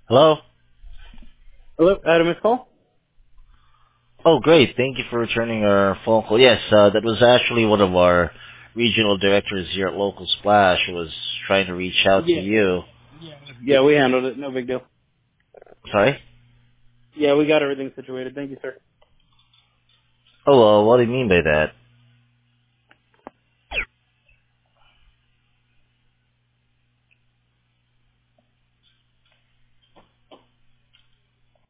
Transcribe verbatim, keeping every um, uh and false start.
Hello? Hello, Adam, is call? Oh, great. Thank you for returning our phone call. Yes, uh, that was actually one of our regional directors here at Local Splash who was trying to reach out to Yeah. you. Yeah, we handled it. No big deal. Sorry? Yeah, we got everything situated. Thank you, sir. Oh, uh, what do you mean by that?